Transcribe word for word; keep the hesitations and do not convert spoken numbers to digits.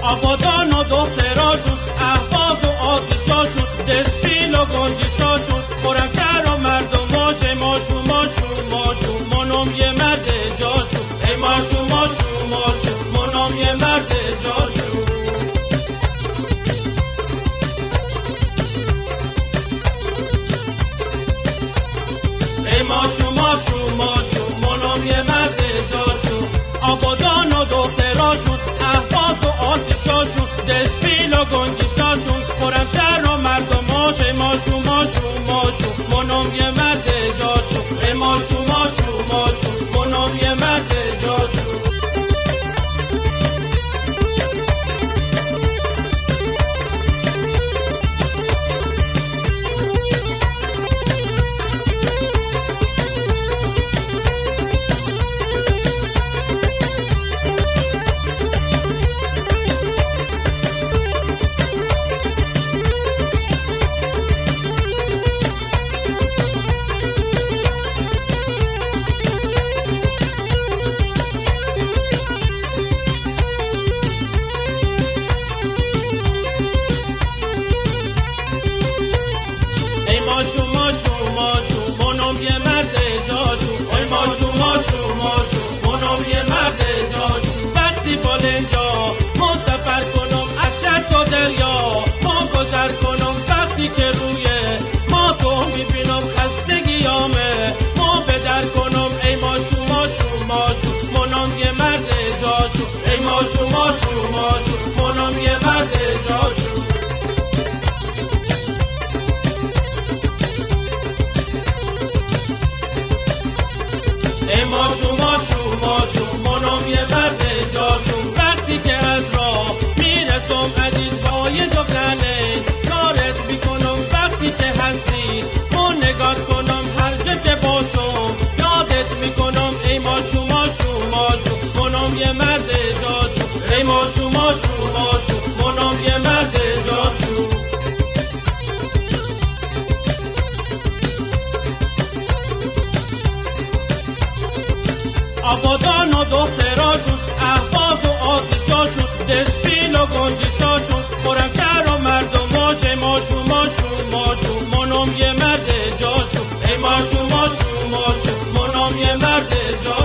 آبادان و دختراشون، اهواز و آتیشاشون، دسپیل و گنجشاشون، خرمشهر و مردماش، ماشو ماشو ماشو منم یه مرد جاشون، ای ماشو ماشو ماشو منم یه مرد جاشون. ای ماشو ماشو ماشو منم یه مرد جاشون. آبادان و دختراشون، اهواز و آتیشاشون، دسپیل و گنجشاشون، خرمشهر و مردماش، ای ماشو ماشو ماشو منم یه مرد جاشون، ای ماشو ماشو ماشو منم یه مرد جاشون. ماشو ماشو ماشو منم یه مرد جاشون، ای ماشو ماشو ماشو منم یه مرد جاشون. وقتی بالنجا ما سفر کنم از شط و دریا ما گذر کنم، وقتی که روی ما تو میبینم خستگیامه ما بدر کنم، ای ماشو ماشو ماشو منم یه مرد جاشون، ای ماشو ماشو ماشو منم یه مرد جاشون. ای ماشو ماشو ماشو منم یه مرد جاشون. وقتی که از راه میرسم عزیز پای دختره کارت میکنم، وقتی که هستی من نگات کنم هر جا که باشم یادت میکنم، ای ماشو ماشو ماشو منم یه مرد جاشون، ای ماشو ماشو ماشو منم یه مرد جاشون. آبادان و دختراشون، اهواز و آتیشاشون، دسپیل و گنجشاشون، خرمشهر و مردماش، ای ماشو ماشو ماشو منم یه مرد جاشون، ای ماشو ماشو ماشو منم یه مرد جاشون.